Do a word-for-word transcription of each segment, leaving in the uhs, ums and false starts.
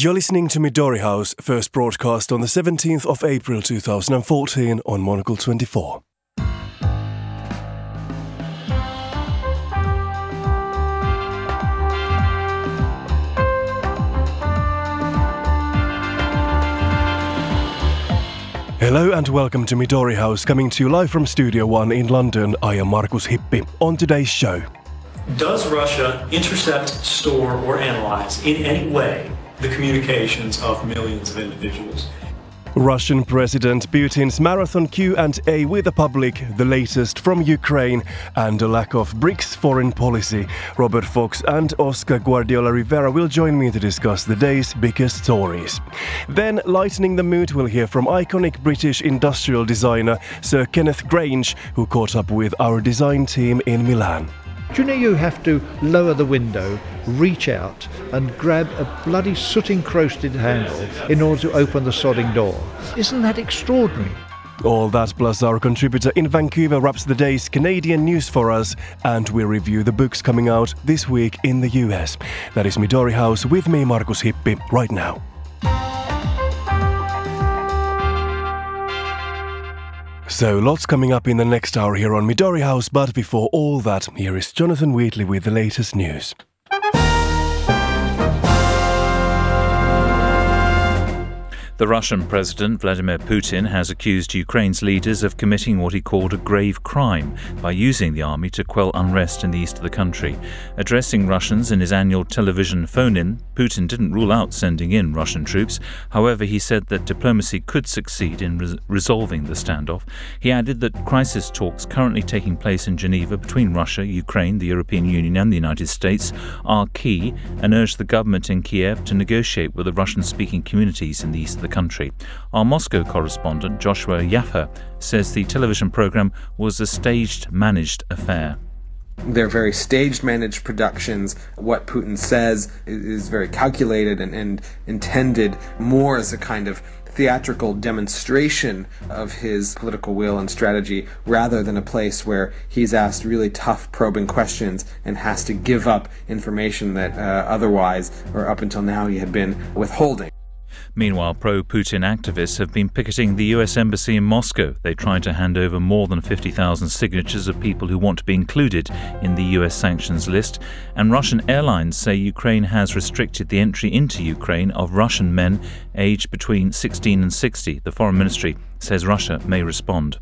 You're listening to Midori House, first broadcast on the seventeenth of April two thousand fourteen on Monocle twenty-four. Hello and welcome to Midori House, coming to you live from Studio One in London. I am Markus Hippi. On today's show. Does Russia intercept, store, or analyze in any way the communications of millions of individuals? Russian President Putin's marathon Q and A with the public, the latest from Ukraine, and a lack of BRICS foreign policy. Robert Fox and Oscar Guardiola Rivera will join me to discuss the day's biggest stories. Then, lightening the mood, we'll hear from iconic British industrial designer Sir Kenneth Grange, who caught up with our design team in Milan. Do you know you have to lower the window, reach out and grab a bloody soot-encrusted handle in order to open the sodding door? Isn't that extraordinary? All that plus our contributor in Vancouver wraps the day's Canadian news for us, and we review the books coming out this week in the U S. That is Midori House with me, Markus Hippi, right now. So lots coming up in the next hour here on Midori House, but before all that, here is Jonathan Wheatley with the latest news. The Russian President Vladimir Putin has accused Ukraine's leaders of committing what he called a grave crime by using the army to quell unrest in the east of the country. Addressing Russians in his annual television phone-in, Putin didn't rule out sending in Russian troops. However, he said that diplomacy could succeed in res- resolving the standoff. He added that crisis talks currently taking place in Geneva between Russia, Ukraine, the European Union and the United States are key, and urged the government in Kiev to negotiate with the Russian-speaking communities in the east of the country. Our Moscow correspondent Joshua Yaffa says the television program was a staged, managed affair. They're very staged, managed productions. What Putin says is very calculated and, and intended more as a kind of theatrical demonstration of his political will and strategy, rather than a place where he's asked really tough, probing questions and has to give up information that uh, otherwise, or up until now, he had been withholding. Meanwhile, pro-Putin activists have been picketing the U S Embassy in Moscow. They tried to hand over more than fifty thousand signatures of people who want to be included in the U S sanctions list. And Russian airlines say Ukraine has restricted the entry into Ukraine of Russian men aged between sixteen and sixty. The Foreign Ministry says Russia may respond.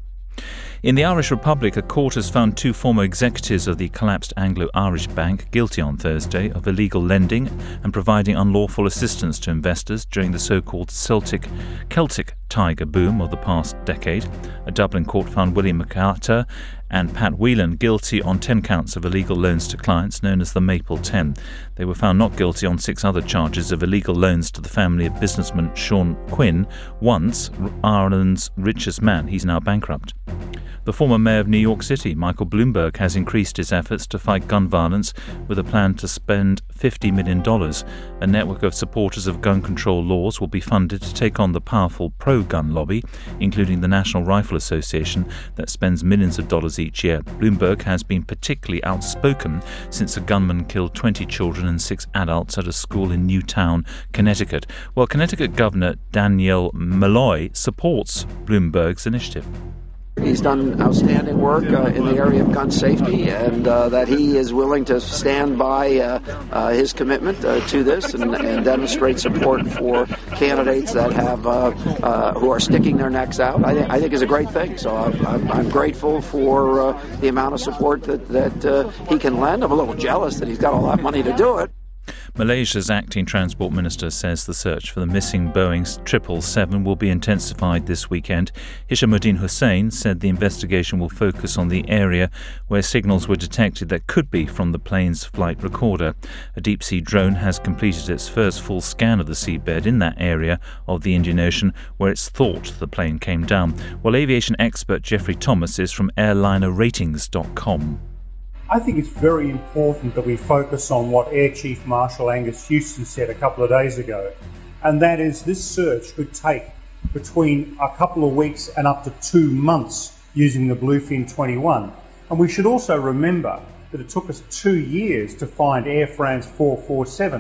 In the Irish Republic, a court has found two former executives of the collapsed Anglo-Irish Bank guilty on Thursday of illegal lending and providing unlawful assistance to investors during the so-called Celtic, Celtic tiger boom of the past decade. A Dublin court found William McArthur and Pat Whelan guilty on ten counts of illegal loans to clients known as the Maple Ten. They were found not guilty on six other charges of illegal loans to the family of businessman Sean Quinn, once Ireland's richest man. He's now bankrupt. The former mayor of New York City, Michael Bloomberg, has increased his efforts to fight gun violence with a plan to spend fifty million dollars. A network of supporters of gun control laws will be funded to take on the powerful pro-gun lobby, including the National Rifle Association, that spends millions of dollars each year. Bloomberg has been particularly outspoken since a gunman killed twenty children and six adults at a school in Newtown, Connecticut. Well, Connecticut Governor Danielle Malloy supports Bloomberg's initiative. He's done outstanding work uh, in the area of gun safety, and uh, that he is willing to stand by uh, uh, his commitment uh, to this and, and demonstrate support for candidates that have uh, uh, who are sticking their necks out. I, th- I think is a great thing. So I'm, I'm, I'm grateful for uh, the amount of support that that uh, he can lend. I'm a little jealous that he's got all that money to do it. Malaysia's acting transport minister says the search for the missing Boeing triple seven will be intensified this weekend. Hishamuddin Hussain said the investigation will focus on the area where signals were detected that could be from the plane's flight recorder. A deep-sea drone has completed its first full scan of the seabed in that area of the Indian Ocean where it's thought the plane came down. Well, aviation expert Jeffrey Thomas is from airliner ratings dot com. I think it's very important that we focus on what Air Chief Marshal Angus Houston said a couple of days ago, and that is this search could take between a couple of weeks and up to two months using the Bluefin twenty-one. And we should also remember that it took us two years to find Air France four forty-seven.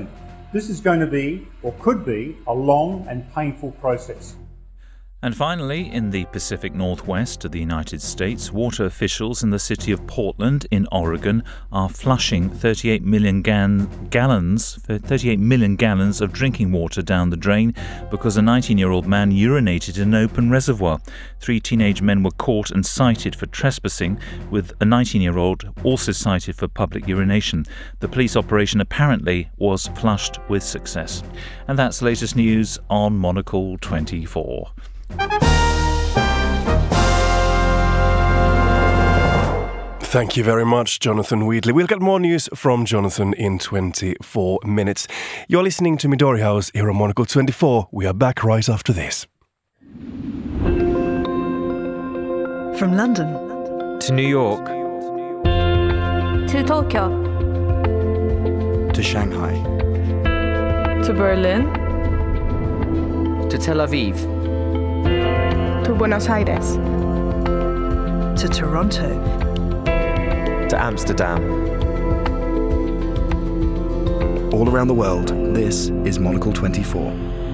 This is going to be, or could be, a long and painful process. And finally, in the Pacific Northwest of the United States, water officials in the city of Portland in Oregon are flushing thirty-eight million gan- gallons, thirty-eight million gallons of drinking water down the drain because a nineteen-year-old man urinated in an open reservoir. Three teenage men were caught and cited for trespassing, with a nineteen-year-old also cited for public urination. The police operation apparently was flushed with success. And that's the latest news on Monocle twenty-four. Thank you very much, Jonathan Wheatley. We'll get more news from Jonathan in twenty-four minutes. You're listening to Midori House here on Monocle twenty-four. We are back right after this. From London to New York to Tokyo to Shanghai to Berlin to Tel Aviv to Buenos Aires to Toronto to Amsterdam. All around the world, this is Monocle twenty-four.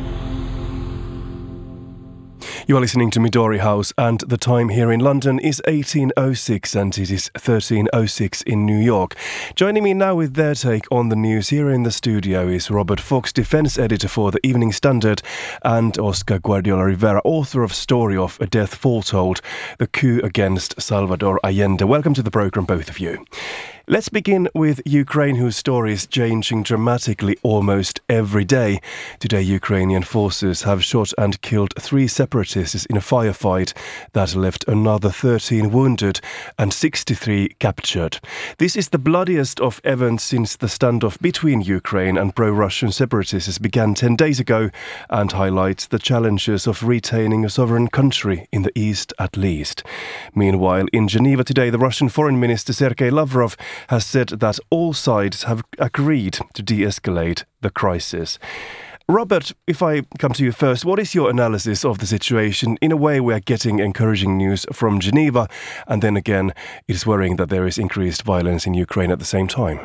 You are listening to Midori House, and the time here in London is eighteen oh six and it is thirteen oh six in New York. Joining me now with their take on the news here in the studio is Robert Fox, defence editor for the Evening Standard, and Oscar Guardiola Rivera, author of Story of a Death Foretold, the coup against Salvador Allende. Welcome to the programme, both of you. Let's begin with Ukraine, whose story is changing dramatically almost every day. Today, Ukrainian forces have shot and killed three separatists in a firefight that left another thirteen wounded and sixty-three captured. This is the bloodiest of events since the standoff between Ukraine and pro-Russian separatists began ten days ago, and highlights the challenges of retaining a sovereign country in the east at least. Meanwhile, in Geneva today, the Russian Foreign Minister Sergei Lavrov has said that all sides have agreed to de-escalate the crisis. Robert, if I come to you first, what is your analysis of the situation? In a way, we are getting encouraging news from Geneva, and then again, it is worrying that there is increased violence in Ukraine at the same time.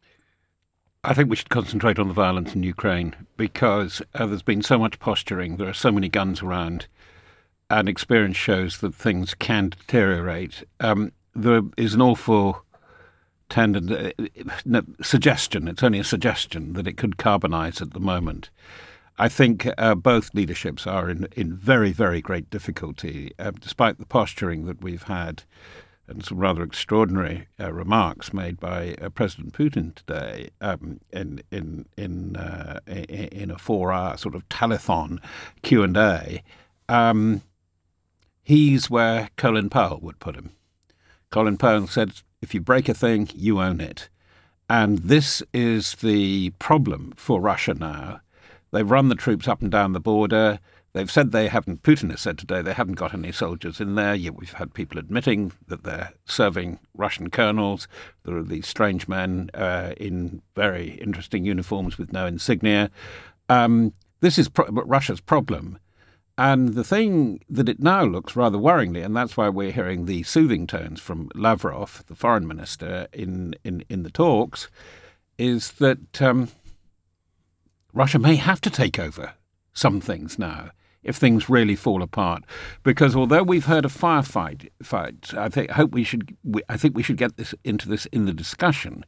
I think we should concentrate on the violence in Ukraine because uh, there's been so much posturing, there are so many guns around, and experience shows that things can deteriorate. Um, there is an awful tendon, uh, no, suggestion, it's only a suggestion, that it could carbonise at the moment. I think uh, both leaderships are in, in very, very great difficulty, uh, despite the posturing that we've had and some rather extraordinary uh, remarks made by uh, President Putin today um, in in in, uh, in a four-hour sort of telethon Q and A. Um, he's where Colin Powell would put him. Colin Powell said, if you break a thing, you own it. And this is the problem for Russia now. They've run the troops up and down the border. They've said they haven't, Putin has said today, they haven't got any soldiers in there. Yet we've had people admitting that they're serving Russian colonels. There are these strange men uh, in very interesting uniforms with no insignia. Um, this is pro- Russia's problem. And the thing that it now looks rather worryingly, and that's why we're hearing the soothing tones from Lavrov, the foreign minister, in, in, in the talks, is that um, Russia may have to take over some things now if things really fall apart. Because although we've heard a firefight, fight, I think hope we should we, I think we should get this into this in the discussion.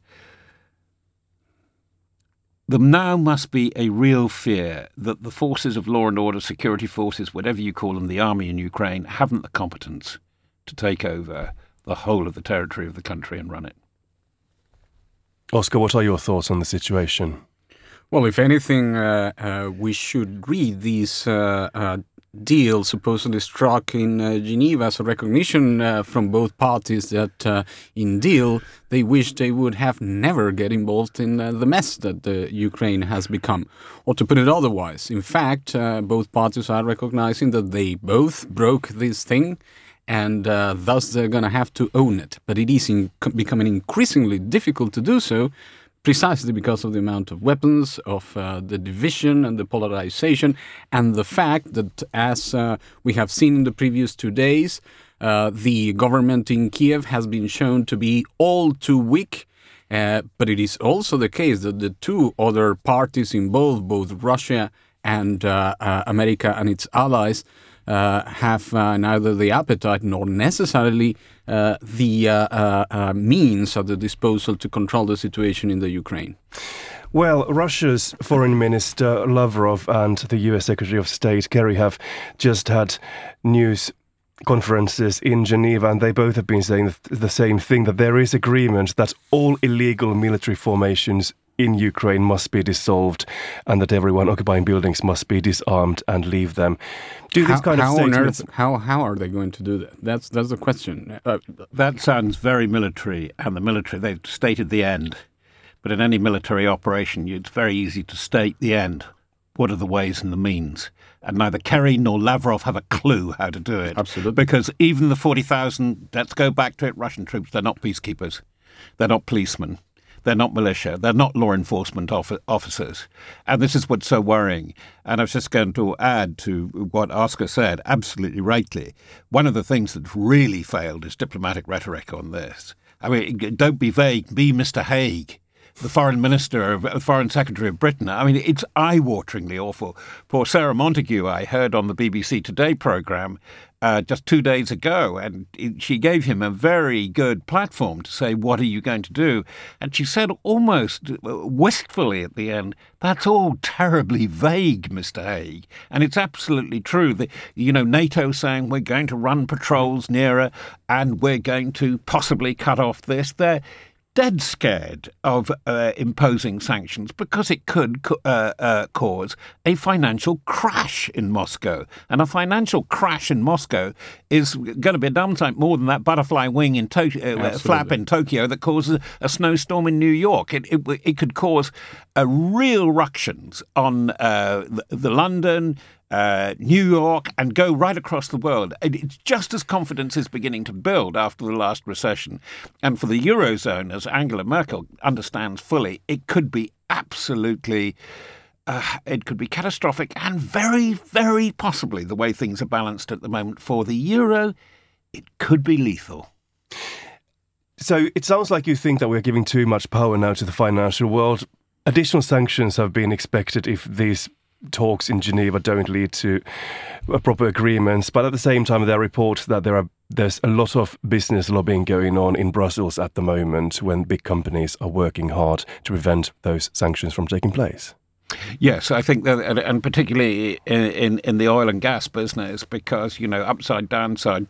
There now must be a real fear that the forces of law and order, security forces, whatever you call them, the army in Ukraine, haven't the competence to take over the whole of the territory of the country and run it. Oscar, what are your thoughts on the situation? Well, if anything, uh, uh, we should read these uh, uh, deal supposedly struck in uh, Geneva as a recognition uh, from both parties that uh, in deal they wish they would have never get involved in uh, the mess that uh, Ukraine has become. Or to put it otherwise, in fact, uh, both parties are recognizing that they both broke this thing and uh, thus they're going to have to own it. But it is in- becoming increasingly difficult to do so, precisely because of the amount of weapons, of uh, the division and the polarization, and the fact that, as uh, we have seen in the previous two days, uh, the government in Kiev has been shown to be all too weak Uh, but it is also the case that the two other parties involved, both Russia and uh, uh, America and its allies, uh, have uh, neither the appetite nor necessarily uh, the uh, uh, uh, means at the disposal to control the situation in the Ukraine. Well, Russia's Foreign Minister Lavrov and the U S Secretary of State Kerry have just had news conferences in Geneva, and they both have been saying the same thing, that there is agreement that all illegal military formations in Ukraine must be dissolved and that everyone occupying buildings must be disarmed and leave them. Do this how, kind of how statements... on earth, how, how are they going to do that? That's, that's the question. Uh, that sounds very military, and the military, they've stated the end. But in any military operation, it's very easy to state the end. What are the ways and the means? And neither Kerry nor Lavrov have a clue how to do it. Absolutely. Because even the forty thousand, let's go back to it, Russian troops, they're not peacekeepers. They're not policemen. They're not militia. They're not law enforcement officers. And this is what's so worrying. And I was just going to add to what Oscar said, absolutely rightly. One of the things that's really failed is diplomatic rhetoric on this. I mean, don't be vague, be Mister Haig, the foreign minister, the foreign secretary of Britain. I mean, it's eye-wateringly awful. Poor Sarah Montague, I heard on the B B C Today programme uh, just two days ago, and it, she gave him a very good platform to say, what are you going to do? And she said almost wistfully at the end, that's all terribly vague, Mister Haig. And it's absolutely true. The, you know, NATO saying we're going to run patrols nearer and we're going to possibly cut off this. They're dead scared of uh, imposing sanctions because it could uh, uh, cause a financial crash in Moscow. And a financial crash in Moscow is going to be a downside more than that butterfly wing in to- uh, flap in Tokyo that causes a snowstorm in New York. It, it, it could cause uh, real ructions on uh, the, the London, Uh, New York, and go right across the world. It's just as confidence is beginning to build after the last recession. And for the Eurozone, as Angela Merkel understands fully, it could be absolutely, uh, it could be catastrophic and very, very possibly, the way things are balanced at the moment for the Euro, it could be lethal. So it sounds like you think that we're giving too much power now to the financial world. Additional sanctions have been expected if these talks in Geneva don't lead to proper agreements, but at the same time there are reports that there are there's a lot of business lobbying going on in Brussels at the moment when big companies are working hard to prevent those sanctions from taking place. Yes, I think that, and particularly in, in, in the oil and gas business, because, you know, upside, downside,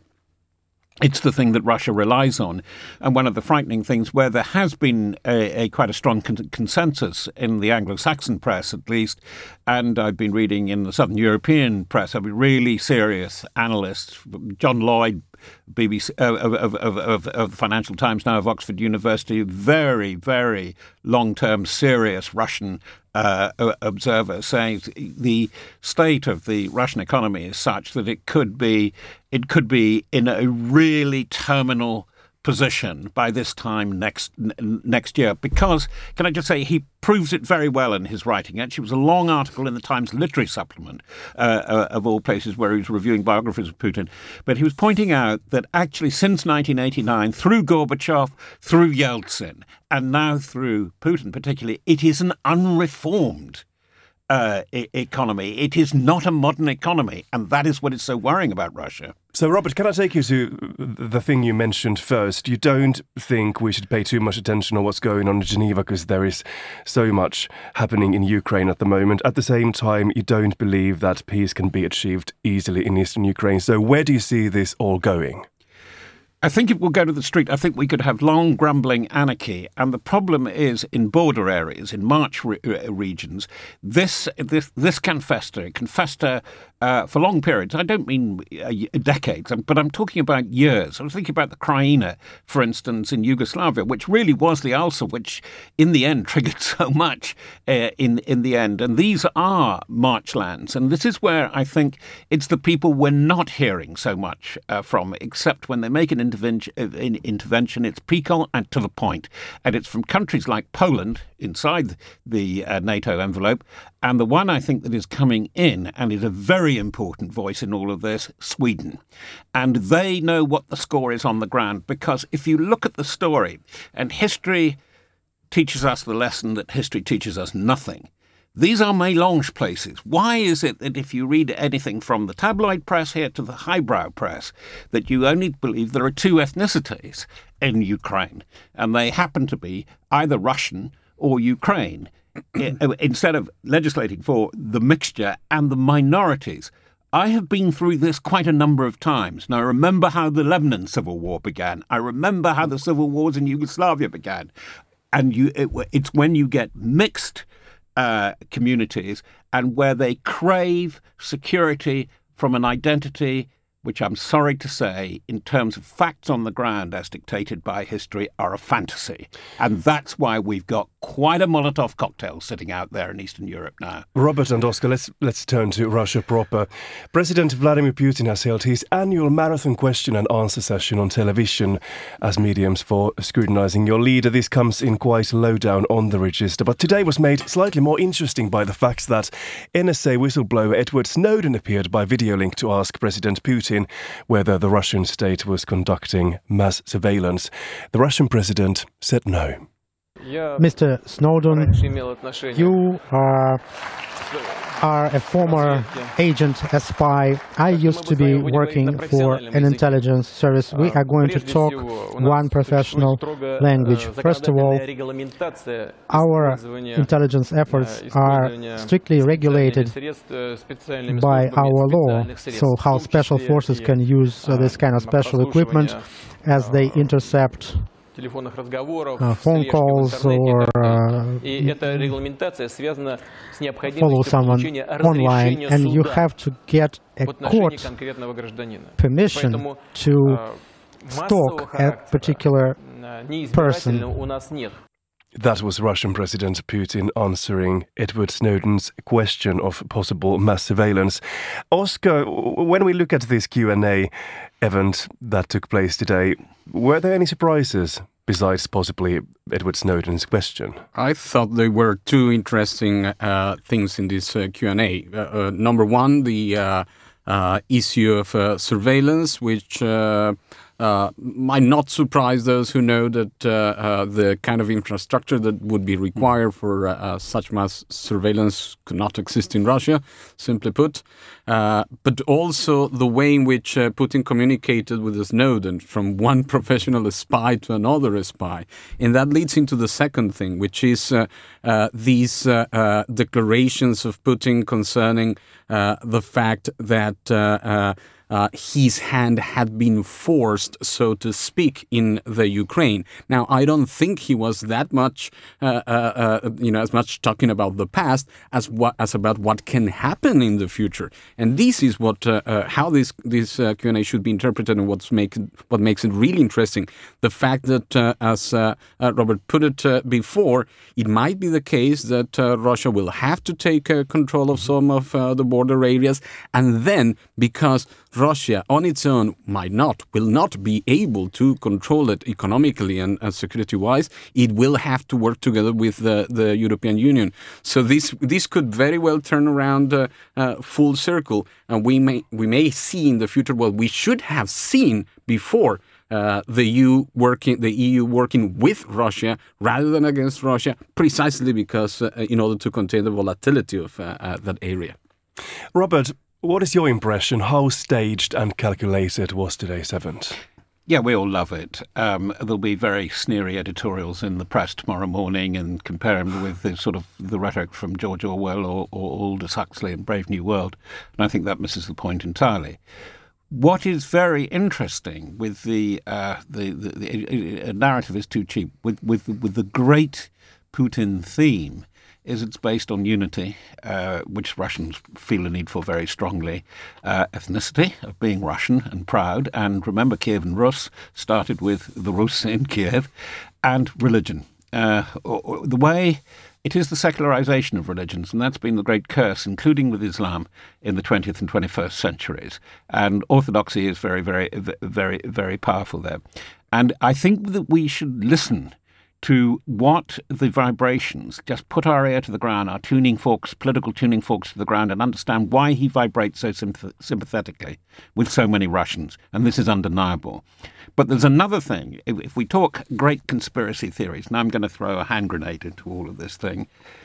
it's the thing that Russia relies on. And one of the frightening things where there has been a, a quite a strong con- consensus in the Anglo-Saxon press, at least, and I've been reading in the Southern European press, I've been really serious analysts, John Lloyd, B B C, uh, of, of, of, of the Financial Times, now of Oxford University, very, very long-term, serious Russian uh, observer, saying the state of the Russian economy is such that it could be, it could be in a really terminal position by this time next n- next year. Because, can I just say, he proves it very well in his writing. Actually, it was a long article in the Times Literary Supplement, uh, uh, of all places, where he was reviewing biographies of Putin. But he was pointing out that actually since nineteen eighty-nine, through Gorbachev, through Yeltsin, and now through Putin particularly, it is an unreformed Uh, e- economy. It is not a modern economy, and that is what is so worrying about Russia. So, Robert, can I take you to the thing you mentioned first? You don't think we should pay too much attention on what's going on in Geneva because there is so much happening in Ukraine at the moment. At the same time, you don't believe that peace can be achieved easily in eastern Ukraine. So where do you see this all going? I think it will go to the street. I think we could have long grumbling anarchy. And the problem is in border areas, in march re- regions, this this this can fester. It can fester uh, for long periods. I don't mean uh, decades, but I'm talking about years. I was thinking about the Krajina, for instance, in Yugoslavia, which really was the ulcer, which in the end triggered so much uh, in, in the end. And these are marchlands. And this is where I think it's the people we're not hearing so much uh, from, except when they make an intervention, in intervention, it's piquant and to the point. And it's from countries like Poland inside the uh, NATO envelope. And the one I think that is coming in and is a very important voice in all of this, Sweden. And they know what the score is on the ground, because if you look at the story, and history teaches us the lesson that history teaches us nothing. These are mélange places. Why is it that if you read anything from the tabloid press here to the highbrow press, that you only believe there are two ethnicities in Ukraine, and they happen to be either Russian or Ukraine, instead of legislating for the mixture and the minorities? I have been through this quite a number of times. And I remember how the Lebanon civil war began. I remember how the civil wars in Yugoslavia began. And you, it, it's when you get mixed uh, communities and where they crave security from an identity which I'm sorry to say, in terms of facts on the ground as dictated by history, are a fantasy. And that's why we've got quite a Molotov cocktail sitting out there in Eastern Europe now. Robert and Oscar, let's, let's turn to Russia proper. President Vladimir Putin has held his annual marathon question and answer session on television as mediums for scrutinizing your leader. This comes in quite low down on the register. But today was made slightly more interesting by the fact that N S A whistleblower Edward Snowden appeared by video link to ask President Putin whether the Russian state was conducting mass surveillance. The Russian president said no. Mister Snowden, you are, are a former agent, a spy. I used to be working for an intelligence service. We are going to talk one professional language. First of all, our intelligence efforts are strictly regulated by our law. So how special forces can use uh, this kind of special equipment as they intercept Uh, phone calls or uh, follow someone online, and you have to get a court permission to stalk a particular person. That was Russian President Putin answering Edward Snowden's question of possible mass surveillance. Oscar, when we look at this Q and A event that took place today, were there any surprises besides possibly Edward Snowden's question? I thought there were two interesting uh, things in this uh, Q and A. Uh, uh, number one, the uh, uh, issue of uh, surveillance, which uh, Uh, might not surprise those who know that uh, uh, the kind of infrastructure that would be required for uh, uh, such mass surveillance could not exist in Russia, simply put. Uh, but also the way in which uh, Putin communicated with Snowden from one professional spy to another spy. And that leads into the second thing, which is uh, uh, these uh, uh, declarations of Putin concerning uh, the fact that uh, uh, Uh, his hand had been forced, so to speak, in the Ukraine. Now, I don't think he was that much, uh, uh, uh, you know, as much talking about the past as what as about what can happen in the future. And this is what uh, uh, how this this uh, Q and A should be interpreted, and what's make it, what makes it really interesting. The fact that, uh, as uh, uh, Robert put it uh, before, it might be the case that uh, Russia will have to take uh, control of some of uh, the border areas, and then because Russia on its own might not, will not be able to control it economically and, and security-wise, it will have to work together with the, the European Union. So this this could very well turn around uh, uh, full circle, and we may we may see in the future what we should have seen before. Uh, the E U working, the E U working with Russia rather than against Russia, precisely because uh, in order to contain the volatility of uh, uh, that area. Robert, what is your impression? How staged and calculated was today's event? Yeah, we all love it. Um, there'll be very sneery editorials in the press tomorrow morning and compare them with the sort of the rhetoric from George Orwell or, or Aldous Huxley in Brave New World. And I think that misses the point entirely. What is very interesting with the uh, the, the, the narrative is too cheap with with with the great Putin theme is it's based on unity, uh, which Russians feel a need for very strongly, uh, ethnicity of being Russian and proud, and remember Kiev and Rus started with the Rus in Kiev, and religion. Uh, the way it is the secularization of religions, and that's been the great curse, including with Islam, in the twentieth and twenty-first centuries. And orthodoxy is very, very, very, very powerful there. And I think that we should listen to what the vibrations, just put our ear to the ground, our tuning forks, political tuning forks to the ground, and understand why he vibrates so sympath- sympathetically with so many Russians. And this is undeniable. But there's another thing. If, if we talk great conspiracy theories, and I'm going to throw a hand grenade into all of this thing,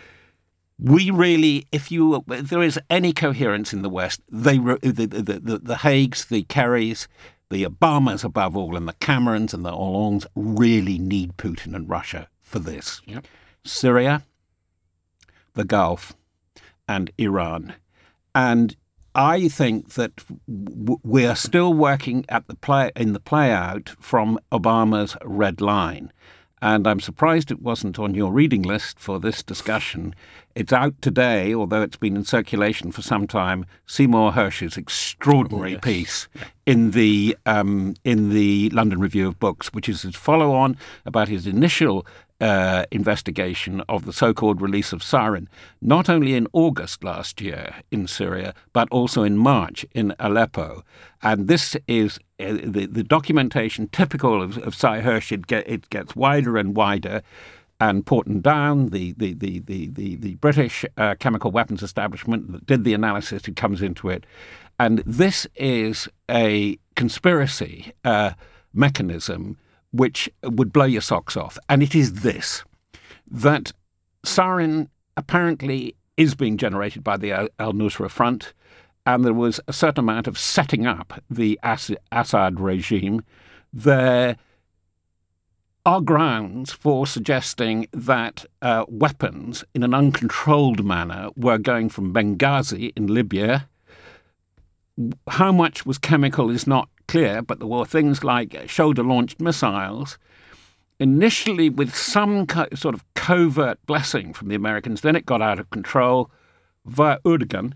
we really, if you, if there is any coherence in the West, they the the the, the Haigs, the Kerrys, the Obamas above all, and the Camerons and the Hollandes really need Putin and Russia for this. Yep. Syria, the Gulf, and Iran. And I think that w- we are still working at the play in the play out from Obama's red line. And I'm surprised it wasn't on your reading list for this discussion. It's out today, although it's been in circulation for some time, Seymour Hersh's extraordinary oh, yes. piece in the um, in the London Review of Books, which is his follow-on about his initial uh, investigation of the so-called release of sarin, not only in August last year in Syria, but also in March in Aleppo. And this is uh, the, the documentation typical of, of Sy Hersh. It, get, it gets wider and wider. And Porton Down, the the the the the, the British uh, chemical weapons establishment that did the analysis, it comes into it. And this is a conspiracy uh, mechanism which would blow your socks off. And it is this, that sarin apparently is being generated by the al-Nusra Front, and there was a certain amount of setting up the Assad regime. There are grounds for suggesting that uh, weapons in an uncontrolled manner were going from Benghazi in Libya. How much was chemical is not clear, but there were things like shoulder-launched missiles, initially with some co- sort of covert blessing from the Americans. Then it got out of control via Erdogan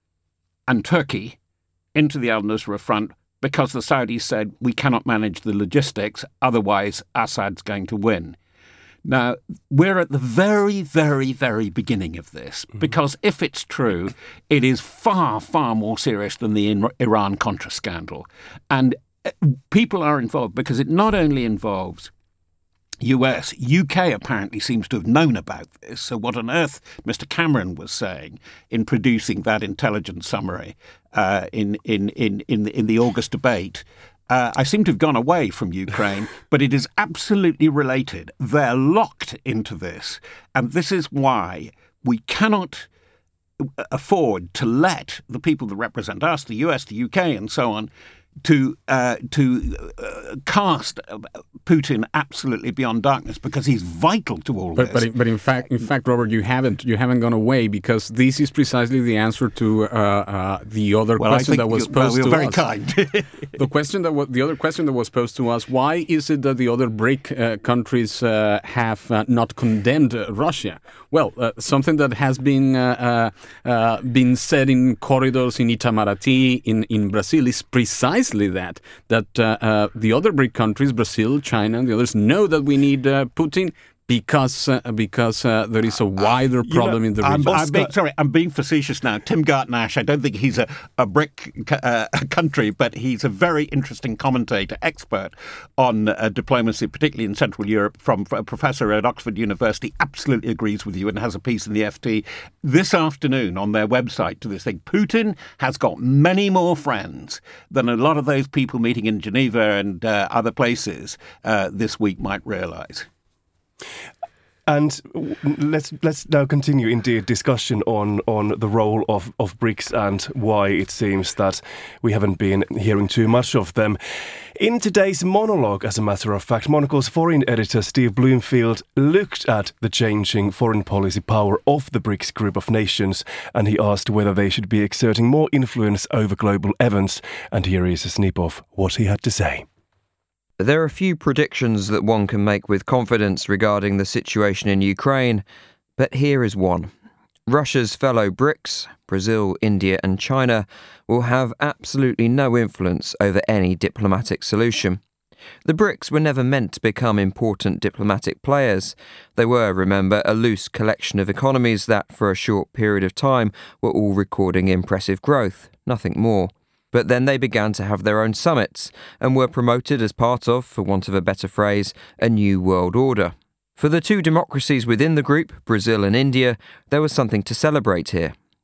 and Turkey into the al-Nusra Front, because the Saudis said, we cannot manage the logistics, otherwise Assad's going to win. Now, we're at the very, very, very beginning of this, mm-hmm. because if it's true, it is far, far more serious than the Iran-Contra scandal. And people are involved because it not only involves U S, U K apparently seems to have known about this. So what on earth Mister Cameron was saying in producing that intelligence summary uh, in, in, in, in, the, in the August debate, uh, I seem to have gone away from Ukraine, but it is absolutely related. They're locked into this. And this is why we cannot afford to let the people that represent us, the U S, the U K and so on, to uh, to uh, cast Putin absolutely beyond darkness, because he's vital to all but, this. But, but in fact, in fact, Robert, you haven't you haven't gone away, because this is precisely the answer to uh, uh, the other well, question that was posed well, to very us. Kind. the question that was, the other question that was posed to us: why is it that the other BRIC uh, countries uh, have uh, not condemned uh, Russia? Well, uh, something that has been uh, uh, uh, been said in corridors in Itamaraty in in Brazil is precisely that, that uh, uh, the other BRIC countries, Brazil, China, and the others, know that we need uh, Putin because uh, because uh, there is a wider problem you know, in the region. I'm, I'm being, sorry, I'm being facetious now. Tim Gartnash, I don't think he's a, a BRIC uh, country, but he's a very interesting commentator, expert on uh, diplomacy, particularly in Central Europe, from a professor at Oxford University, absolutely agrees with you and has a piece in the F T this afternoon on their website to this thing. Putin has got many more friends than a lot of those people meeting in Geneva and uh, other places uh, this week might realise. And let's let's now continue indeed discussion on, on the role of, of BRICS and why it seems that we haven't been hearing too much of them. In today's monologue, as a matter of fact, Monocle's foreign editor Steve Bloomfield looked at the changing foreign policy power of the BRICS group of nations, and he asked whether they should be exerting more influence over global events. And here is a snip of what he had to say. There are few predictions that one can make with confidence regarding the situation in Ukraine, but here is one. Russia's fellow BRICS, Brazil, India and China, will have absolutely no influence over any diplomatic solution. The BRICS were never meant to become important diplomatic players. They were, remember, a loose collection of economies that, for a short period of time, were all recording impressive growth, nothing more. But then they began to have their own summits and were promoted as part of, for want of a better phrase, a new world order. For the two democracies within the group, Brazil and India, there was something to celebrate here.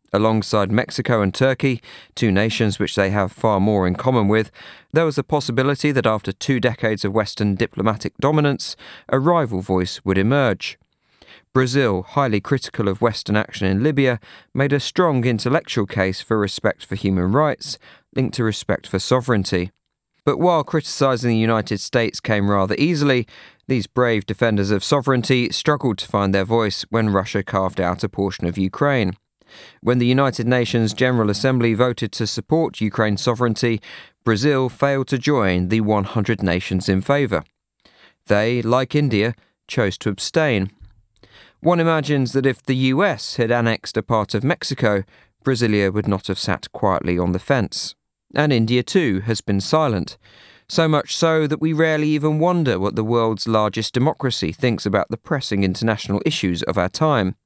Alongside Mexico and Turkey, two nations which they have far more in common with, there was a possibility that after two decades of Western diplomatic dominance, a rival voice would emerge. Brazil, highly critical of Western action in Libya, made a strong intellectual case for respect for human rights, linked to respect for sovereignty. But while criticising the United States came rather easily, these brave defenders of sovereignty struggled to find their voice when Russia carved out a portion of Ukraine. When the United Nations General Assembly voted to support Ukraine's sovereignty, Brazil failed to join the one hundred nations in favour. They, like India, chose to abstain. One imagines that if the U S had annexed a part of Mexico, Brasilia would not have sat quietly on the fence. And India too has been silent. So much so that we rarely even wonder what the world's largest democracy thinks about the pressing international issues of our time.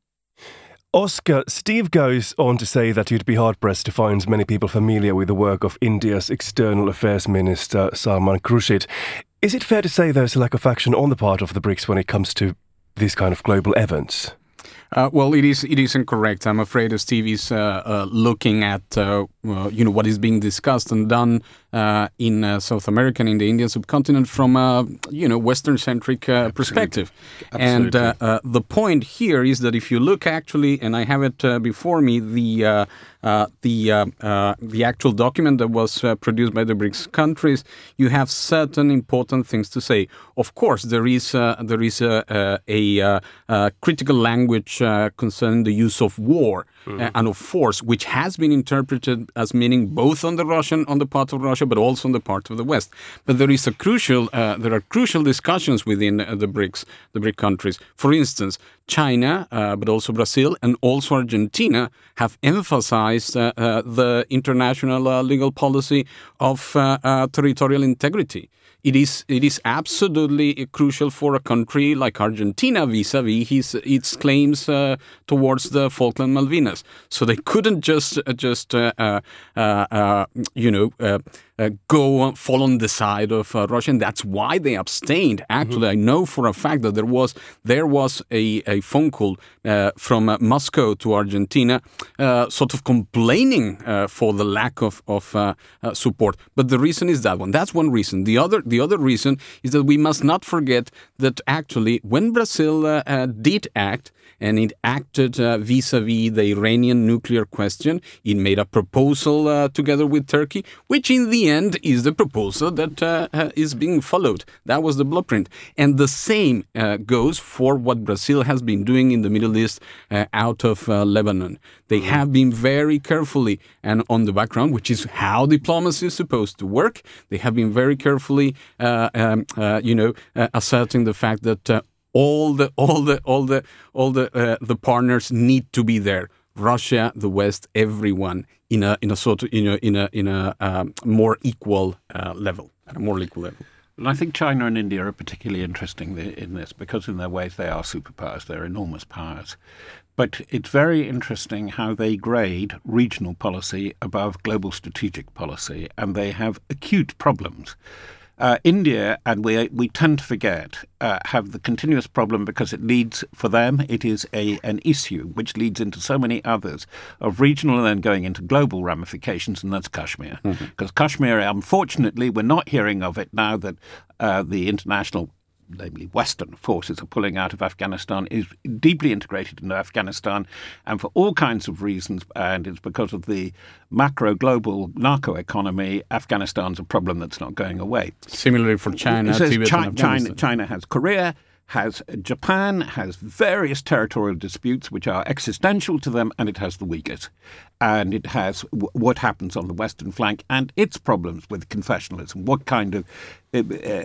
Oscar, Steve goes on to say that you'd be hard-pressed to find many people familiar with the work of India's External Affairs Minister Salman Khurshid. Is it fair to say there's a lack of action on the part of the BRICS when it comes to these kind of global events? Uh, well, it is it is incorrect. I'm afraid Steve is uh, uh, looking at uh, uh, you know what is being discussed and done uh, in uh, South America and in the Indian subcontinent from a you know Western-centric uh, perspective. Absolutely. And uh, uh, the point here is that if you look actually, and I have it uh, before me, the uh, uh, the uh, uh, the actual document that was uh, produced by the BRICS countries, you have certain important things to say. Of course, there is uh, there is a, a, a, uh, a critical language uh, concerning the use of war mm-hmm. uh, and of force, which has been interpreted as meaning both on the Russian, on the part of Russia, but also on the part of the West. But there is a crucial, uh, there are crucial discussions within uh, the BRICS, the BRIC countries. For instance, China, uh, but also Brazil and also Argentina have emphasized uh, uh, the international uh, legal policy of uh, uh, territorial integrity. It is it is absolutely crucial for a country like Argentina vis-a-vis his, its claims uh, towards the Falkland Malvinas. So they couldn't just uh, just uh, uh, uh, you know uh, uh, go fall on the side of uh, Russia. And that's why they abstained. Actually, mm-hmm. I know for a fact that there was there was a, a phone call uh, from uh, Moscow to Argentina, uh, sort of complaining uh, for the lack of of uh, uh, support. But the reason is that one. That's one reason. The other. The other reason is that we must not forget that actually when Brazil uh, uh, did act, and it acted uh, vis-a-vis the Iranian nuclear question, it made a proposal uh, together with Turkey, which in the end is the proposal that uh, uh, is being followed. That was the blueprint. And the same uh, goes for what Brazil has been doing in the Middle East uh, out of uh, Lebanon. They have been very carefully and on the background, which is how diplomacy is supposed to work. They have been very carefully, uh, um, uh, you know, uh, asserting the fact that uh, all the, all the, all the, all the, uh, the partners need to be there. Russia, the West, everyone in a in a sort of in a in a in a um, more equal uh, level, at a more equal level. And I think China and India are particularly interesting in this because in their ways they are superpowers. They're enormous powers. But it's very interesting how they grade regional policy above global strategic policy, and they have acute problems. Uh, India, and we we tend to forget, uh, have the continuous problem because it leads, for them, it is a an issue which leads into so many others of regional and then going into global ramifications, and that's Kashmir. Mm-hmm. Because Kashmir, unfortunately, we're not hearing of it now that uh, the international, namely Western forces are pulling out of Afghanistan, is deeply integrated into Afghanistan, and for all kinds of reasons, and it's because of the macro global narco economy, Afghanistan's a problem that's not going away. Similarly for China, Tibet China, and China, China has Korea, has Japan, has various territorial disputes which are existential to them, and it has the Uyghurs. And it has w- what happens on the Western flank and its problems with confessionalism. What kind of uh,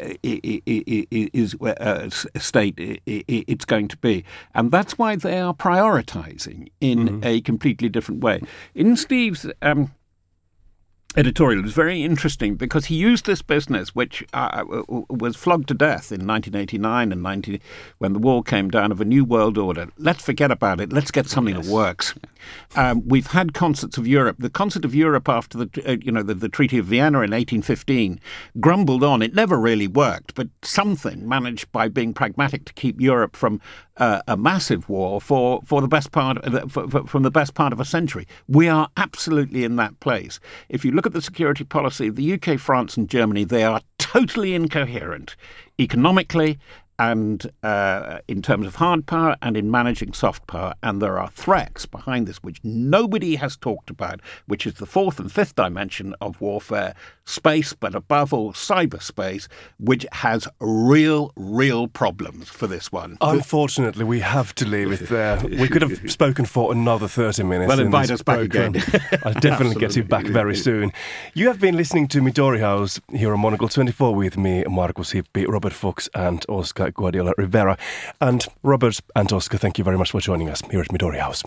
is uh, state it's going to be. And that's why they are prioritizing in mm-hmm. a completely different way. In Steve's um, editorial. It was very interesting because he used this business, which uh, was flogged to death in nineteen eighty-nine and ninety when the wall came down, of a new world order. Let's forget about it. Let's get something yes. that works. Um, we've had concerts of Europe. The concert of Europe after the uh, you know the, the Treaty of Vienna in eighteen fifteen grumbled on. It never really worked, but something managed by being pragmatic to keep Europe from uh, a massive war for for the best part of, for, for, from the best part of a century. We are absolutely in that place. If you look at the security policy of the U K, France and Germany, they are totally incoherent economically and uh, in terms of hard power and in managing soft power. And there are threats behind this which nobody has talked about, which is the fourth and fifth dimension of warfare, space, but above all cyberspace, which has real, real problems for this one. Unfortunately, we have to leave it there. We could have spoken for another thirty minutes. Well, invite us back program. again. I'll definitely get you back very soon. You have been listening to Midori House here on Monocle twenty-four with me, Markus Hippi, Robert Fox and Oscar Guardiola Rivera. And Robert and Oscar, thank you very much for joining us here at Midori House.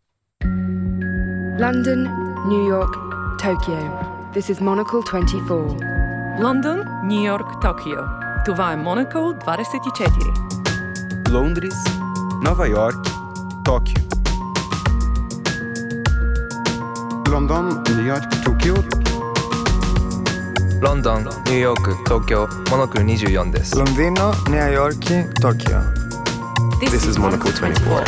London, New York, Tokyo. This is Monocle twenty-four. London, New York, Tokyo. Това е Monocle двадесет и четири. Londres, Nova York, Tóquio. London, New York, Tokyo. London, New York, Tokyo. Monocle にじゅうよんです。 Londino, New York, Tokyo. This, this is Monocle twenty-four.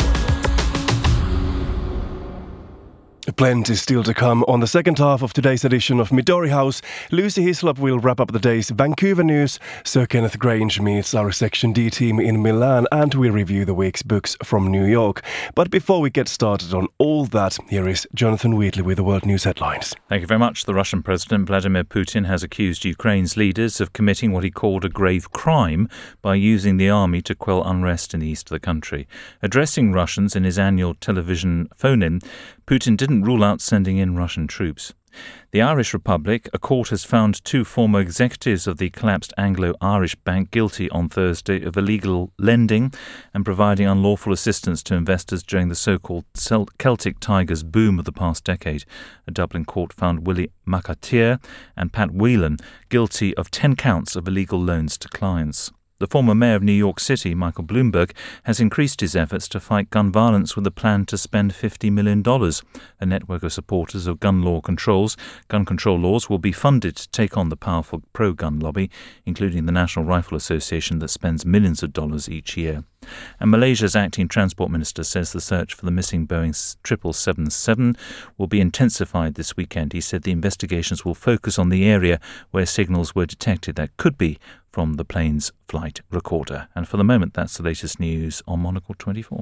Plenty still to come on the second half of today's edition of Midori House. Lucy Hislop will wrap up the day's Vancouver news. Sir Kenneth Grange meets our Section D team in Milan, and we review the week's books from New York. But before we get started on all that, here is Jonathan Wheatley with the world news headlines. Thank you very much. The Russian President Vladimir Putin has accused Ukraine's leaders of committing what he called a grave crime by using the army to quell unrest in the east of the country. Addressing Russians in his annual television phone-in, Putin didn't rule out sending in Russian troops. The Irish Republic, a court has found two former executives of the collapsed Anglo-Irish Bank guilty on Thursday of illegal lending and providing unlawful assistance to investors during the so-called Celtic Tigers boom of the past decade. A Dublin court found Willie McAteer and Pat Whelan guilty of ten counts of illegal loans to clients. The former mayor of New York City, Michael Bloomberg, has increased his efforts to fight gun violence with a plan to spend fifty million dollars. A network of supporters of gun law controls, gun control laws will be funded to take on the powerful pro-gun lobby, including the National Rifle Association that spends millions of dollars each year. And Malaysia's acting transport minister says the search for the missing Boeing triple seven seven will be intensified this weekend. He said the investigations will focus on the area where signals were detected that could be from the plane's flight recorder. And for the moment, that's the latest news on Monocle twenty-four.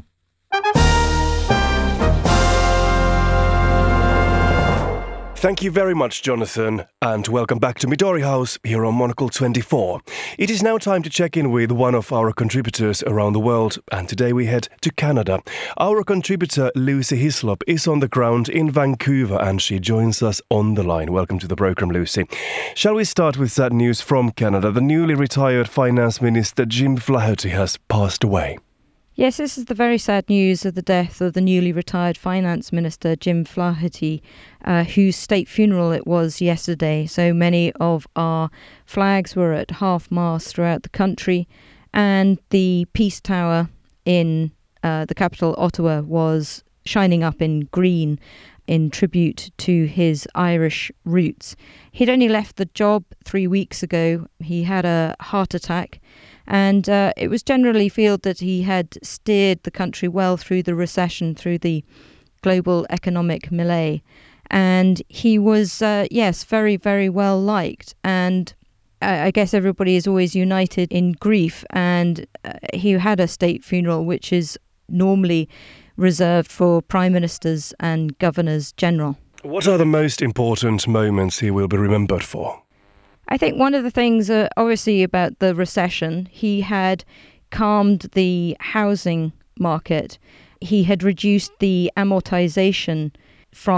Thank you very much, Jonathan, and welcome back to Midori House here on Monocle twenty-four. It is now time to check in with one of our contributors around the world, and today we head to Canada. Our contributor Lucy Hislop is on the ground in Vancouver, and she joins us on the line. Welcome to the program, Lucy. Shall we start with sad news from Canada? The newly retired Finance Minister Jim Flaherty has passed away. Yes, this is the very sad news of the death of the newly retired Finance Minister Jim Flaherty, uh, whose state funeral it was yesterday. So many of our flags were at half-mast throughout the country, and the Peace Tower in uh, the capital, Ottawa, was shining up in green in tribute to his Irish roots. He'd only left the job three weeks ago. He had a heart attack. And uh, it was generally felt that he had steered the country well through the recession, through the global economic melee. And he was, uh, yes, very, very well liked. And I, I guess everybody is always united in grief. And uh, he had a state funeral, which is normally reserved for prime ministers and governors general. What are the most important moments he will be remembered for? I think one of the things, uh, obviously, about the recession, he had calmed the housing market. He had reduced the amortization from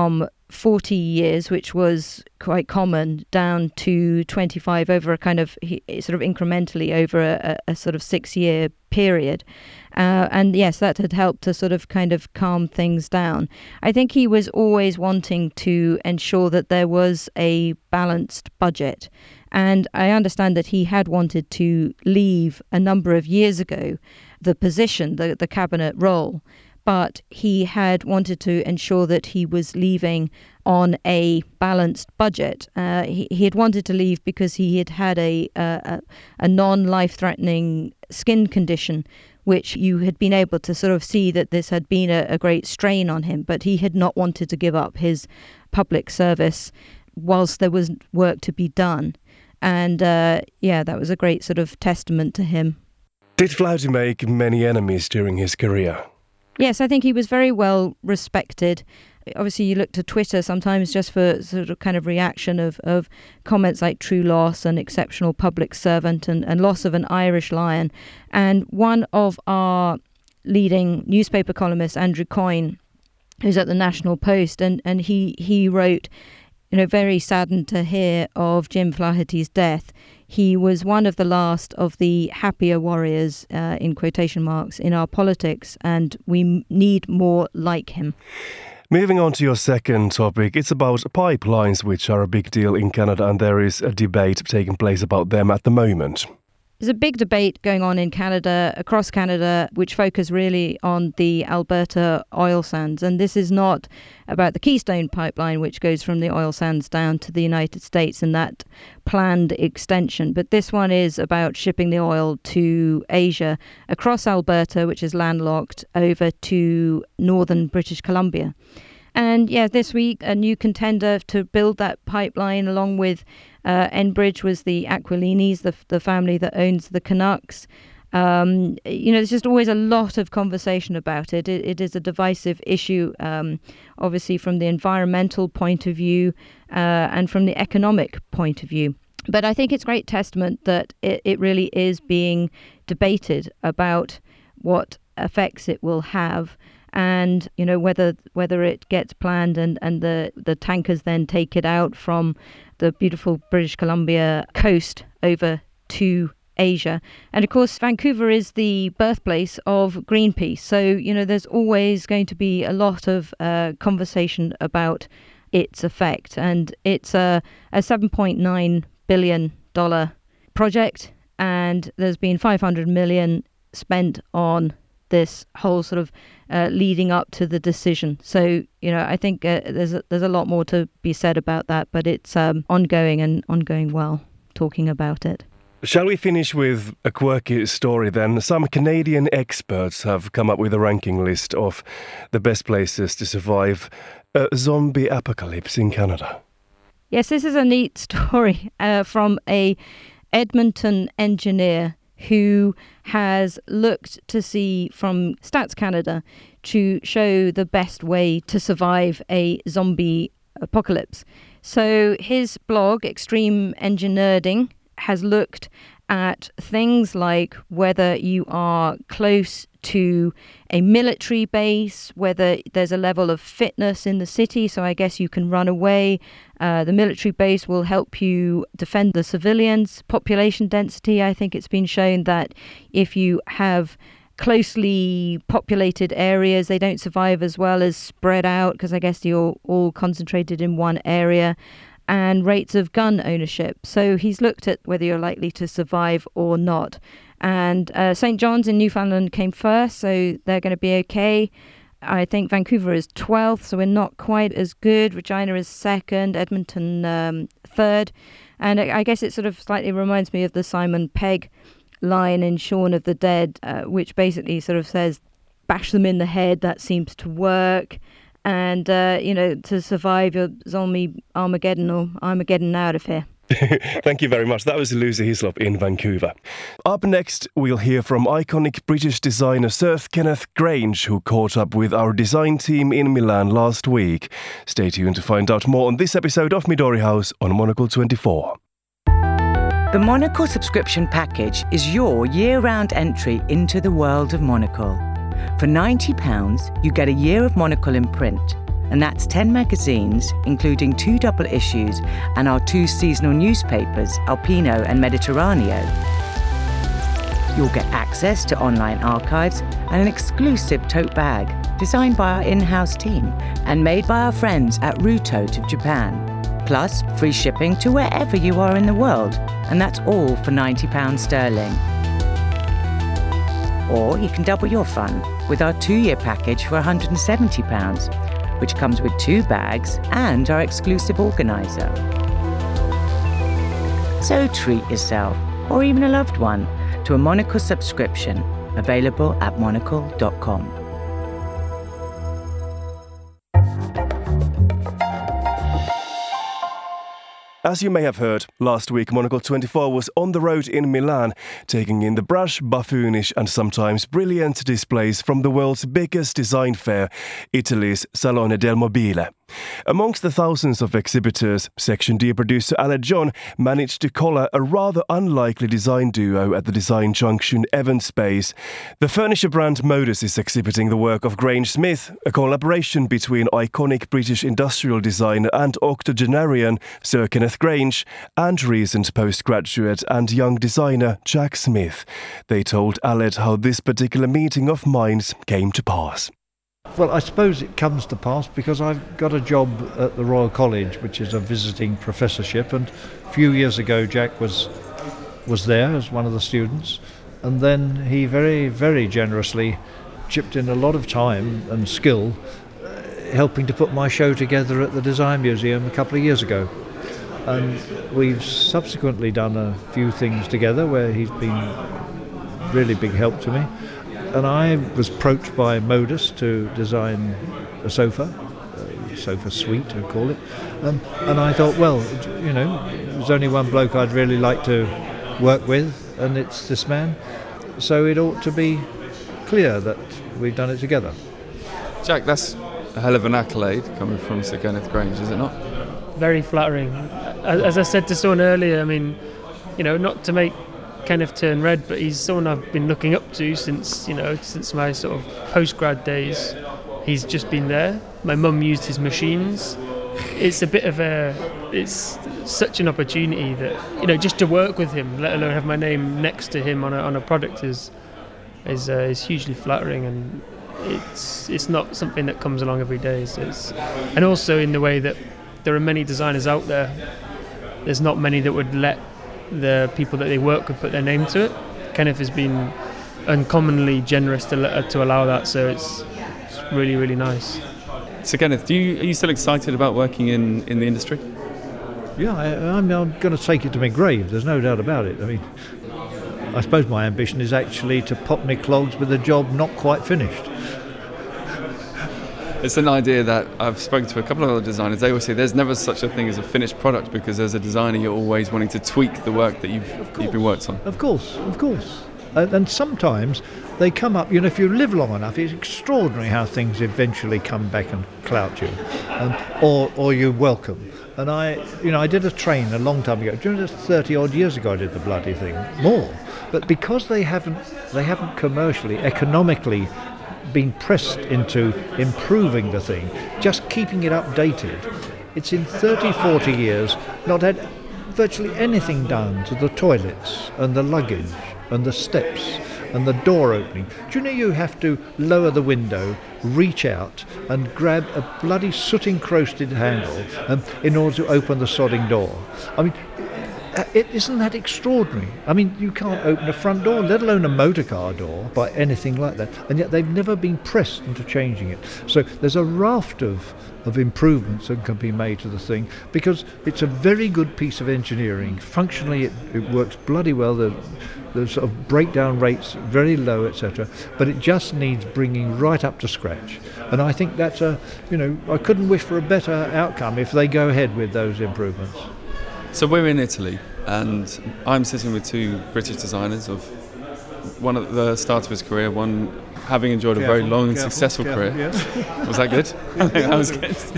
forty years, which was quite common, down to twenty-five over a kind of sort of incrementally over a, a sort of six-year period. Uh, and yes, that had helped to sort of kind of calm things down. I think he was always wanting to ensure that there was a balanced budget. And I understand that he had wanted to leave a number of years ago the position, the, the cabinet role, but he had wanted to ensure that he was leaving on a balanced budget. Uh, he, he had wanted to leave because he had had a, a, a non-life-threatening skin condition, which you had been able to sort of see that this had been a, a great strain on him, but he had not wanted to give up his public service whilst there was work to be done. And uh, yeah, that was a great sort of testament to him. Did Flaherty make many enemies during his career? Yes, I think he was very well respected. Obviously, you look to Twitter sometimes just for sort of kind of reaction of, of comments like true loss and exceptional public servant and, and loss of an Irish lion. And one of our leading newspaper columnists, Andrew Coyne, who's at the National Post, and, and he, he wrote, you know, very saddened to hear of Jim Flaherty's death. He was one of the last of the happier warriors, uh, in quotation marks, in our politics, and we m- need more like him. Moving on to your second topic, it's about pipelines, which are a big deal in Canada, and there is a debate taking place about them at the moment. There's a big debate going on in Canada, across Canada, which focus really on the Alberta oil sands. And this is not about the Keystone pipeline, which goes from the oil sands down to the United States and that planned extension. But this one is about shipping the oil to Asia, across Alberta, which is landlocked, over to northern British Columbia. And yeah, this week, a new contender to build that pipeline along with uh, Enbridge was the Aquilinis, the, the family that owns the Canucks. Um, you know, there's just always a lot of conversation about it. It, it is a divisive issue, um, obviously from the environmental point of view uh, and from the economic point of view. But I think it's great testament that it, it really is being debated about what effects it will have. And, you know, whether whether it gets planned and, and the, the tankers then take it out from the beautiful British Columbia coast over to Asia. And, of course, Vancouver is the birthplace of Greenpeace. So, you know, there's always going to be a lot of uh, conversation about its effect. And it's a, a seven point nine billion dollars project. And there's been five hundred million dollars spent on this whole sort of uh, leading up to the decision. So, you know, I think uh, there's a, there's a lot more to be said about that, but it's um, ongoing and ongoing well, talking about it. Shall we finish with a quirky story then? Some Canadian experts have come up with a ranking list of the best places to survive a zombie apocalypse in Canada. Yes, this is a neat story uh, from a Edmonton engineer who has looked to see from Stats Canada to show the best way to survive a zombie apocalypse. So his blog, Extreme Engineering, has looked at things like whether you are close to a military base, whether there's a level of fitness in the city, so I guess you can run away. Uh, the military base will help you defend the civilians. Population density, I think it's been shown that if you have closely populated areas, they don't survive as well as spread out, because I guess you're all concentrated in one area. And rates of gun ownership. So he's looked at whether you're likely to survive or not. And uh, Saint John's in Newfoundland came first, so they're going to be okay. I think Vancouver is twelfth, so we're not quite as good. Regina is second, Edmonton um, third. And I, I guess it sort of slightly reminds me of the Simon Pegg line in Shaun of the Dead, uh, which basically sort of says, bash them in the head, that seems to work. And, uh, you know, to survive your zombie Armageddon or Armageddon out of here. Thank you very much. That was Lucy Hislop in Vancouver. Up next, we'll hear from iconic British designer Sir Kenneth Grange, who caught up with our design team in Milan last week. Stay tuned to find out more on this episode of Midori House on Monocle twenty-four. The Monocle subscription package is your year-round entry into the world of Monocle. For ninety pounds, you get a year of Monocle in print, and that's ten magazines, including two double issues and our two seasonal newspapers, Alpino and Mediterraneo. You'll get access to online archives and an exclusive tote bag designed by our in-house team and made by our friends at Rutote of Japan. Plus, free shipping to wherever you are in the world, and that's all for ninety pounds sterling. Or you can double your fun with our two-year package for one hundred and seventy pounds, which comes with two bags and our exclusive organiser. So treat yourself, or even a loved one, to a Monocle subscription, available at monocle dot com. As you may have heard, last week Monocle twenty-four was on the road in Milan, taking in the brash, buffoonish and sometimes brilliant displays from the world's biggest design fair, Italy's Salone del Mobile. Amongst the thousands of exhibitors, Section D producer Aled John managed to collar a rather unlikely design duo at the Design Junction event space. The furniture brand Modus is exhibiting the work of Grange Smith, a collaboration between iconic British industrial designer and octogenarian Sir Kenneth Grange and recent postgraduate and young designer Jack Smith. They told Aled how this particular meeting of minds came to pass. Well, I suppose it comes to pass because I've got a job at the Royal College, which is a visiting professorship, and a few years ago Jack was was there as one of the students, and then he very, very generously chipped in a lot of time and skill uh, helping to put my show together at the Design Museum a couple of years ago. And we've subsequently done a few things together where he's been really big help to me. And I was approached by Modus to design a sofa, a sofa suite, I call it. Um, and I thought, well, you know, there's only one bloke I'd really like to work with, and it's this man. So it ought to be clear that we've done it together. Jack, that's a hell of an accolade coming from Sir Kenneth Grange, is it not? Very flattering. As, as I said to someone earlier, I mean, you know, not to make Kenneth turn red, but he's someone I've been looking up to since, you know, since my sort of post-grad days. He's just been there. My mum used his machines. It's a bit of a, it's such an opportunity that, you know, just to work with him, let alone have my name next to him on a on a product is is uh, is hugely flattering, and it's it's not something that comes along every day. So it's, and also in the way that there are many designers out there, there's not many that would let the people that they work with put their name to it. Kenneth has been uncommonly generous to let, to allow that, so it's, it's really, really nice. So Kenneth, do you, are you still excited about working in, in the industry? Yeah, I, I'm, I'm going to take it to my grave, there's no doubt about it. I mean, I suppose my ambition is actually to pop my clogs with a job not quite finished. It's an idea that I've spoken to a couple of other designers. They always say there's never such a thing as a finished product, because as a designer you're always wanting to tweak the work that you've you've been worked on. Of course, of course. And, and sometimes they come up, you know, if you live long enough, it's extraordinary how things eventually come back and clout you, um, or or you welcome. And I, you know, I did a train a long time ago. Do you know, thirty odd years ago I did the bloody thing, more. But because they haven't, they haven't commercially, economically been pressed into improving the thing, just keeping it updated. It's in thirty, forty years not had virtually anything done to the toilets and the luggage and the steps and the door opening. Do you know you have to lower the window, reach out and grab a bloody soot-encrusted handle um, in order to open the sodding door? I mean, It, isn't that extraordinary? I mean, you can't open a front door, let alone a motor car door, by anything like that. And yet they've never been pressed into changing it. So there's a raft of, of improvements that can be made to the thing, because it's a very good piece of engineering. Functionally, it, it works bloody well. The, the sort of breakdown rates very low, et cetera. But it just needs bringing right up to scratch. And I think that's a, you know, I couldn't wish for a better outcome if they go ahead with those improvements. So we're in Italy, and I'm sitting with two British designers, of one at the start of his career, one having enjoyed a careful, very long and careful, successful careful, career. Yeah. Was that good? I think that was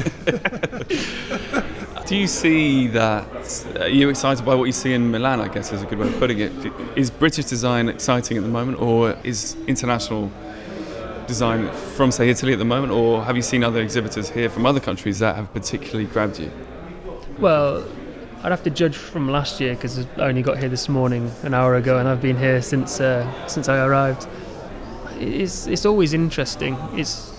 good. Do you see that, are you excited by what you see in Milan, I guess is a good way of putting it? Is British design exciting at the moment, or is international design from, say, Italy at the moment, or have you seen other exhibitors here from other countries that have particularly grabbed you? Well, I'd have to judge from last year because I only got here this morning, an hour ago, and I've been here since uh, since I arrived. It's it's always interesting. It's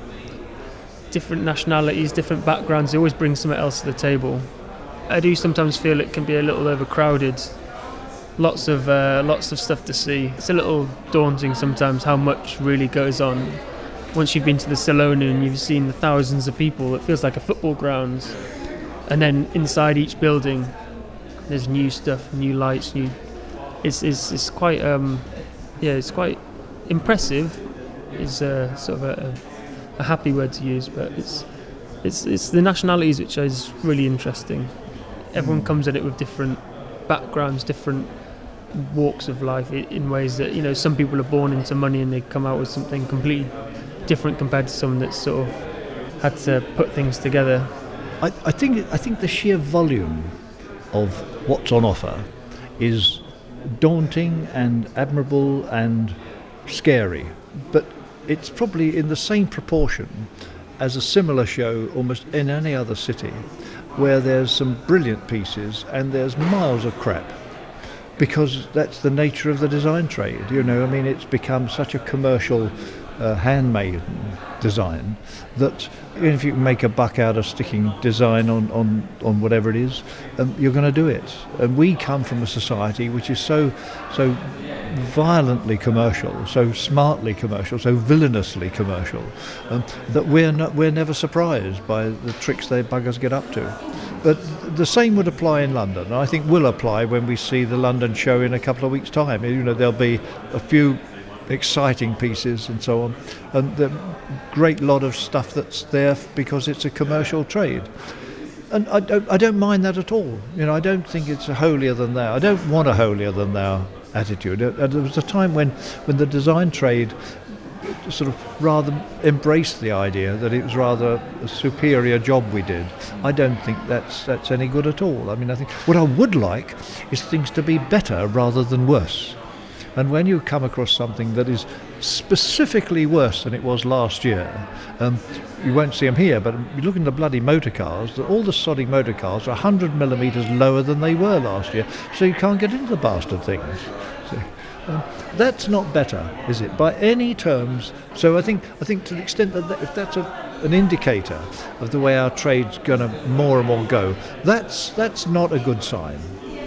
different nationalities, different backgrounds. They always bring something else to the table. I do sometimes feel it can be a little overcrowded. Lots of uh, lots of stuff to see. It's a little daunting sometimes how much really goes on. Once you've been to the Salone and you've seen the thousands of people, it feels like a football ground. And then inside each building, there's new stuff, new lights, new. It's it's it's quite um, yeah, it's quite impressive. Is uh, sort of a, a happy word to use, but it's it's it's the nationalities which is really interesting. Everyone comes at it with different backgrounds, different walks of life, in ways that, you know, some people are born into money and they come out with something completely different compared to someone that's sort of had to put things together. I, I think I think the sheer volume of what's on offer is daunting and admirable and scary, but it's probably in the same proportion as a similar show almost in any other city, where there's some brilliant pieces and there's miles of crap, because that's the nature of the design trade. You know, I mean, it's become such a commercial uh, handmade design that even if you can make a buck out of sticking design on, on, on whatever it is, um, you're going to do it. And we come from a society which is so so violently commercial, so smartly commercial, so villainously commercial, um, that we're not, we're never surprised by the tricks they buggers get up to. But the same would apply in London. I think will apply when we see the London show in a couple of weeks' time. You know, there'll be a few exciting pieces and so on, and the great lot of stuff that's there because it's a commercial trade. And I don't, I don't mind that at all. You know, I don't think it's a holier than thou. I don't want a holier than thou attitude. There was a time when, when the design trade sort of rather embraced the idea that it was rather a superior job we did. I don't think that's that's any good at all. I mean, I think what I would like is things to be better rather than worse. And when you come across something that is specifically worse than it was last year, um, you won't see them here, but you look in the bloody motor cars, all the sodding motor cars are one hundred millimetres lower than they were last year, so you can't get into the bastard things. So, um, that's not better, is it, by any terms? So I think I think to the extent that, that if that's a, an indicator of the way our trade's going to more and more go, that's that's not a good sign.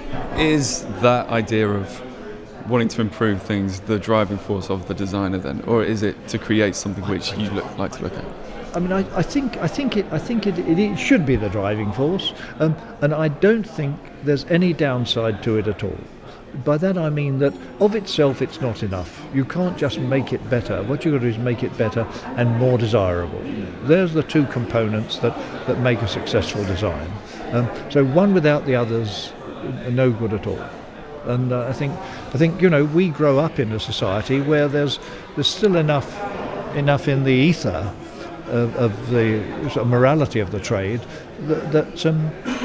Is that idea of wanting to improve things the driving force of the designer then, or is it to create something which you look, like to look at? I mean, I, I think I think it I think it, it, it should be the driving force, um, and I don't think there's any downside to it at all. By that I mean that of itself it's not enough. You can't just make it better. What you've got to do is make it better and more desirable. There's the two components that, that make a successful design. Um, so one without the others, no good at all. And uh, I think, I think you know, we grow up in a society where there's there's still enough enough in the ether of, of the sort of morality of the trade that, that um,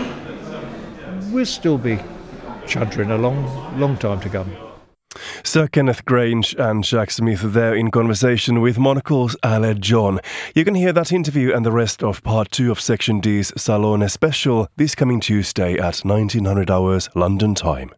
we'll still be chuntering a long, long time to come. Sir Kenneth Grange and Jack Smith there in conversation with Monocle's Aled John. You can hear that interview and the rest of part two of Section D's Salone special this coming Tuesday at nineteen hundred hours London time.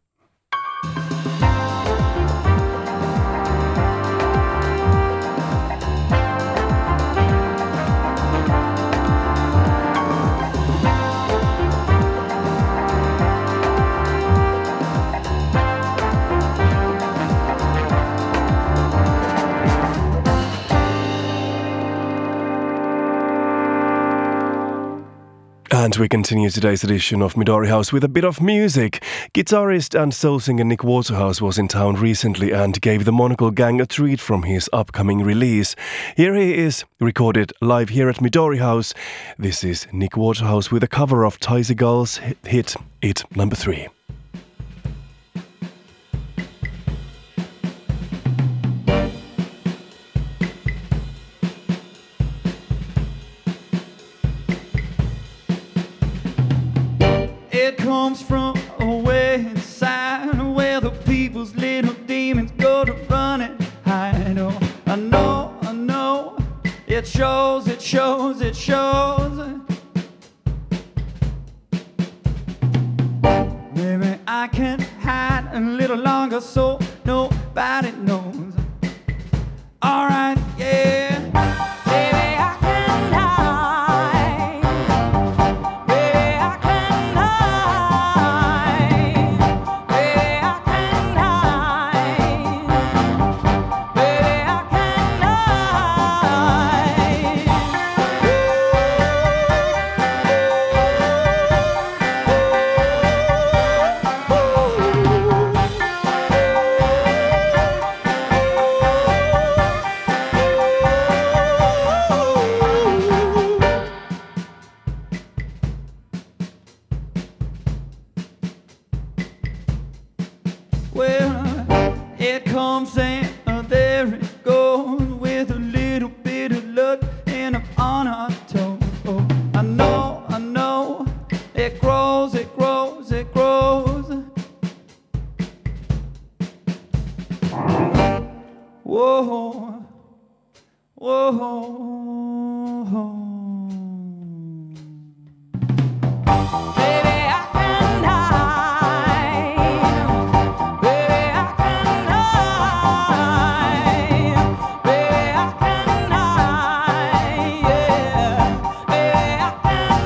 And we continue today's edition of Midori House with a bit of music. Guitarist and soul singer Nick Waterhouse was in town recently and gave the Monocle gang a treat from his upcoming release. Here he is, recorded live here at Midori House. This is Nick Waterhouse with a cover of Ty Segall's hit It Number Three. Comes from away inside where the people's little demons go to run and hide. Oh, I know, I know shows, it shows, it shows. Maybe I can hide a little longer so nobody knows. Alright, yeah. Baby, I can hide. Baby, I can hide. Baby, I can hide. Baby, I can well, it comes and uh, there it goes with a little bit of luck and I'm on our toes. Oh, I know, I know, it grows, it grows, it grows. Whoa, whoa. Baby, I can hide. Baby, I can hide. Baby, I can hide. Yeah. Baby, I can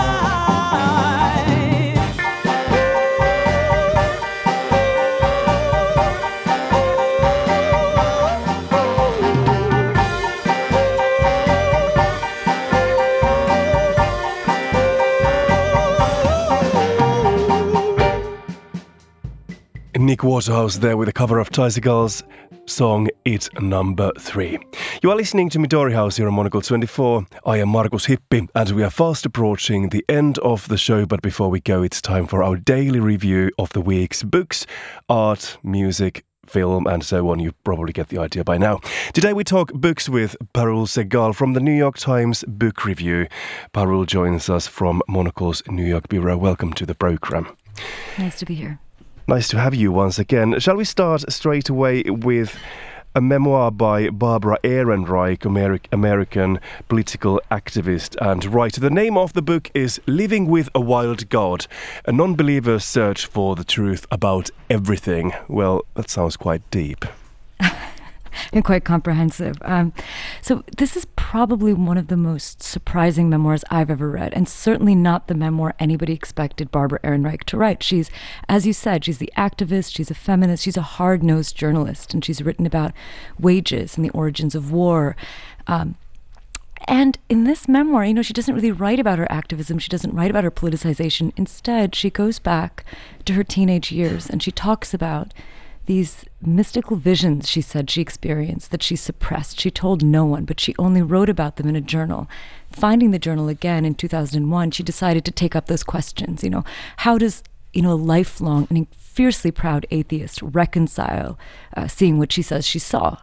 Nick Waterhouse there with a cover of Tricycles song It's Number Three. You are listening to Midori House here on Monocle twenty-four. I am Markus Hippi and we are fast approaching the end of the show, but before we go it's time for our daily review of the week's books, art, music, film and so on. You probably get the idea by now. Today we talk books with Parul Sehgal from the New York Times Book Review. Parul joins us from Monocle's New York bureau. Welcome to the program. Nice to be here. Nice to have you once again. Shall we start straight away with a memoir by Barbara Ehrenreich, Ameri- American political activist and writer. The name of the book is Living with a Wild God, a non-believer's search for the truth about everything. Well, that sounds quite deep. And quite comprehensive. Um, so this is probably one of the most surprising memoirs I've ever read, and certainly not the memoir anybody expected Barbara Ehrenreich to write. She's, as you said, she's the activist, she's a feminist, she's a hard-nosed journalist, and she's written about wages and the origins of war. Um, and in this memoir, you know, she doesn't really write about her activism, she doesn't write about her politicization. Instead, she goes back to her teenage years, and she talks about these mystical visions, she said, she experienced that she suppressed. She told no one, but she only wrote about them in a journal. Finding the journal again in two thousand one, she decided to take up those questions. You know, how does, you know, a lifelong and fiercely proud atheist reconcile uh, seeing what she says she saw?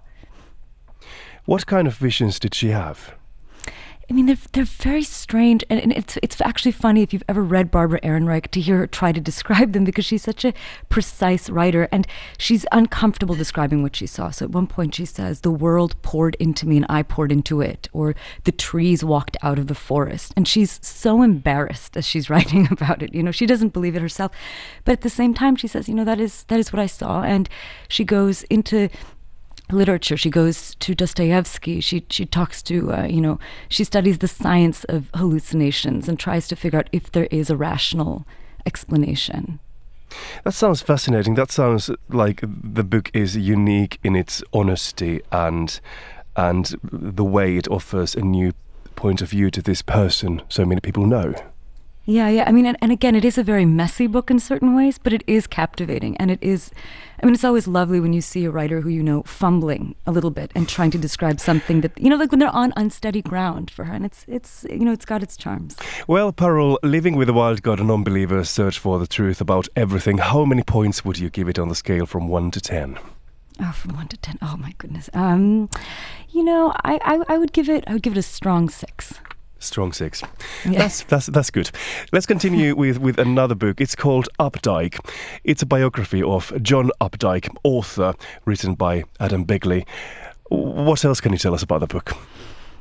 What kind of visions did she have? I mean, they're, they're very strange, and, and it's it's actually funny if you've ever read Barbara Ehrenreich to hear her try to describe them, because she's such a precise writer, and she's uncomfortable describing what she saw. So at one point she says, the world poured into me and I poured into it, or the trees walked out of the forest. And she's so embarrassed as she's writing about it. You know, she doesn't believe it herself. But at the same time, she says, you know, that is that is what I saw. And she goes into literature. She goes to Dostoevsky. She she talks to, uh, you know, she studies the science of hallucinations and tries to figure out if there is a rational explanation. That sounds fascinating. That sounds like the book is unique in its honesty and and the way it offers a new point of view to this person so many people know. Yeah, yeah. I mean, and, and again, it is a very messy book in certain ways, but it is captivating. And it is, I mean, it's always lovely when you see a writer who, you know, fumbling a little bit and trying to describe something that, you know, like when they're on unsteady ground for her. And it's, it's you know, it's got its charms. Well, Parul, Living with a Wild God, a non-believer's search for the truth about everything. How many points would you give it on the scale from one to ten? Oh, from one to ten. Oh, my goodness. Um, you know, I, I, I would give it, I would give it a strong six. Strong six. Yeah. That's that's that's good. Let's continue with, with another book. It's called Updike. It's a biography of John Updike, author, written by Adam Begley. What else can you tell us about the book?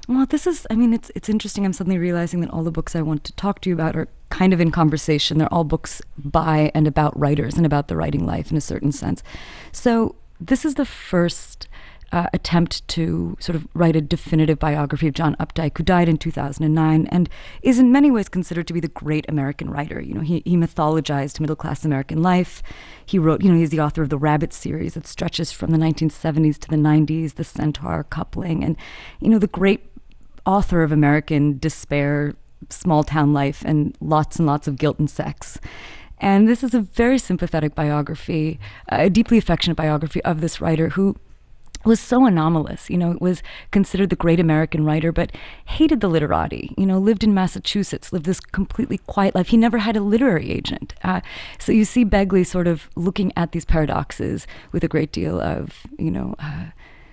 Well, this is, I mean, it's it's interesting. I'm suddenly realizing that all the books I want to talk to you about are kind of in conversation. They're all books by and about writers and about the writing life in a certain sense. So this is the first uh, attempt to sort of write a definitive biography of John Updike, who died in two thousand nine and is in many ways considered to be the great American writer. You know, he, he mythologized middle-class American life. He wrote, you know, he's the author of the Rabbit series that stretches from the nineteen seventies to the nineties, the Centaur coupling, and, you know, the great author of American despair, small town life, and lots and lots of guilt and sex. And this is a very sympathetic biography, a deeply affectionate biography of this writer who was so anomalous. You know, was considered the great American writer, but hated the literati, you know, lived in Massachusetts, lived this completely quiet life. He never had a literary agent. Uh, so you see Begley sort of looking at these paradoxes with a great deal of, you know, uh,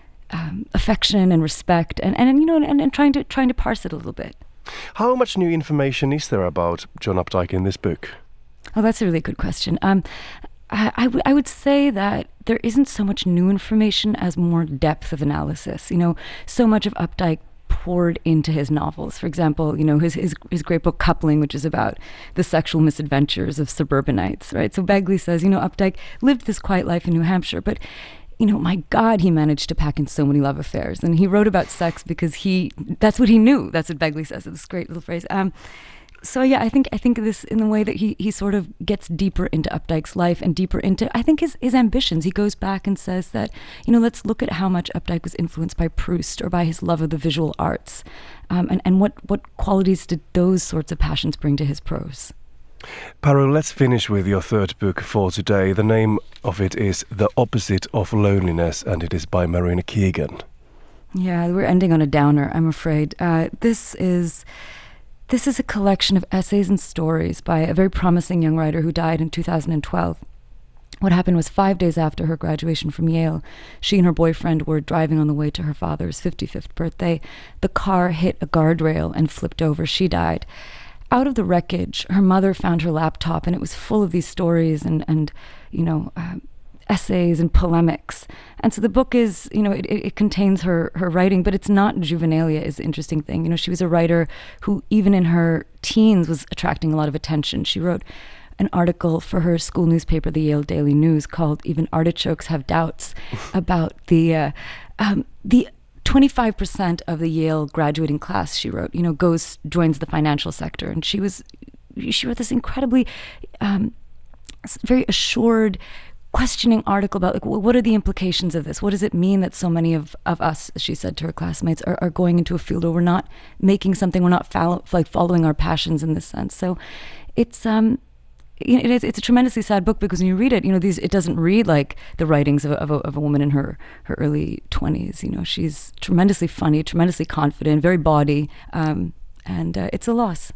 Um, affection and respect, and, and you know, and, and trying to trying to parse it a little bit. How much new information is there about John Updike in this book? Oh, that's a really good question. Um, I, I, w- I would say that there isn't so much new information as more depth of analysis. You know, so much of Updike poured into his novels. For example, you know, his, his his great book Coupling, which is about the sexual misadventures of suburbanites, right? So Begley says, you know, Updike lived this quiet life in New Hampshire, but you know, my God, he managed to pack in so many love affairs. And he wrote about sex because he, that's what he knew. That's what Begley says, this great little phrase. Um, so yeah, I think I think this in the way that he, he sort of gets deeper into Updike's life and deeper into, I think, his, his ambitions. He goes back and says that, you know, let's look at how much Updike was influenced by Proust or by his love of the visual arts. Um, and, and what, what qualities did those sorts of passions bring to his prose? Parul, let's finish with your third book for today. The name of it is The Opposite of Loneliness, and it is by Marina Keegan. Yeah, we're ending on a downer, I'm afraid. Uh, this is this is a collection of essays and stories by a very promising young writer who died in two thousand twelve. What happened was five days after her graduation from Yale, she and her boyfriend were driving on the way to her father's fifty-fifth birthday. The car hit a guardrail and flipped over. She died. Out of the wreckage, her mother found her laptop, and it was full of these stories and, and you know, uh, essays and polemics. And so the book is, you know, it, it contains her, her writing, but it's not juvenilia is the interesting thing. You know, she was a writer who, even in her teens, was attracting a lot of attention. She wrote an article for her school newspaper, the Yale Daily News, called "Even Artichokes Have Doubts," about the uh, um, the twenty-five percent of the Yale graduating class, she wrote, you know, goes, joins the financial sector. And she was, she wrote this incredibly, um, very assured, questioning article about, like, well, what are the implications of this? What does it mean that so many of, of us, as she said to her classmates, are, are going into a field where we're not making something, we're not follow, like following our passions in this sense. So it's, um, It is, it's a tremendously sad book because when you read it, you know, these it doesn't read like the writings of a, of a, of a woman in her, her early twenties. You know, she's tremendously funny, tremendously confident, very bawdy, um, and uh, it's a loss.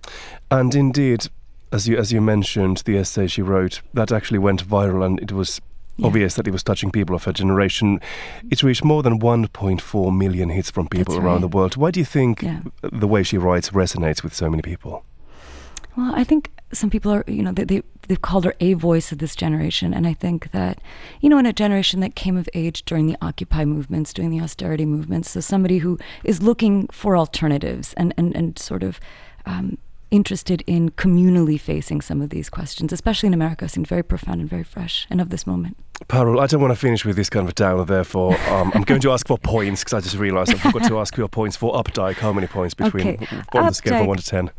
And indeed, as you as you mentioned, the essay she wrote, that actually went viral, and it was yeah. obvious that it was touching people of her generation. It reached more than one point four million hits from people That's around right. the world. Why do you think yeah. the way she writes resonates with so many people? Well, I think some people are, you know, they, they, they've called her a voice of this generation. And I think that, you know, in a generation that came of age during the Occupy movements, during the austerity movements, so somebody who is looking for alternatives and, and, and sort of um, interested in communally facing some of these questions, especially in America, seemed very profound and very fresh and of this moment. Parul, I don't want to finish with this kind of a downer, therefore um, I'm going to ask for points, because I just realised I forgot to ask you your points for Updike. How many points between okay. on the scale from one to ten?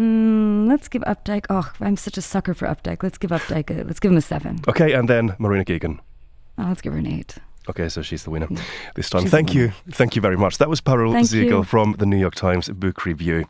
Mm, let's give Updike. Oh, I'm such a sucker for Updike. Let's give Updike. A, let's give him a seven. Okay, and then Marina Keegan. Oh, let's give her an eight. Okay, so she's the winner yeah. this time. She's Thank you, thank you very much. That was Parul Thank Siegel you. from the New York Times Book Review.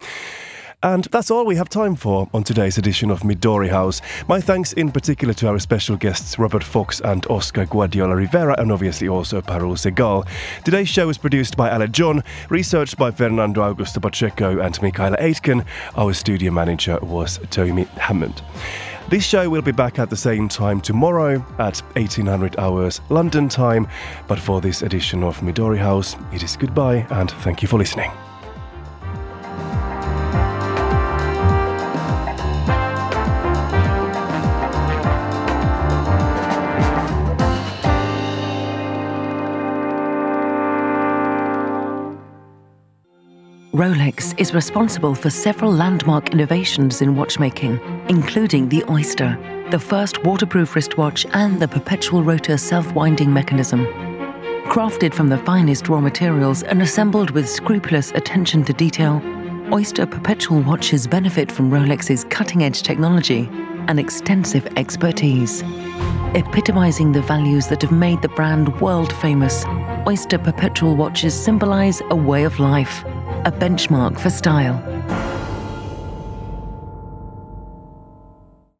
And that's all we have time for on today's edition of Midori House. My thanks in particular to our special guests Robert Fox and Oscar Guardiola Rivera, and obviously also Parul Siegel. Today's show was produced by Ale John, researched by Fernando Augusto Pacheco and Michaela Aitken. Our studio manager was Tomi Hammond. This show will be back at the same time tomorrow at eighteen hundred hours London time. But for this edition of Midori House, it is goodbye and thank you for listening. Rolex is responsible for several landmark innovations in watchmaking, including the Oyster, the first waterproof wristwatch, and the perpetual rotor self-winding mechanism. Crafted from the finest raw materials and assembled with scrupulous attention to detail, Oyster perpetual watches benefit from Rolex's cutting-edge technology and extensive expertise. Epitomizing the values that have made the brand world-famous, Oyster perpetual watches symbolize a way of life, a benchmark for style.